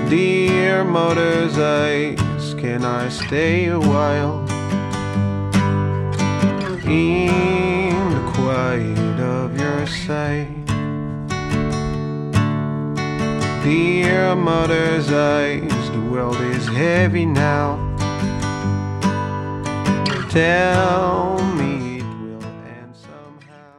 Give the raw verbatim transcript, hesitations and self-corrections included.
Dear mother's eyes, can I stay a while in the quiet of your sight? Dear mother's eyes, the world is heavy now. Tell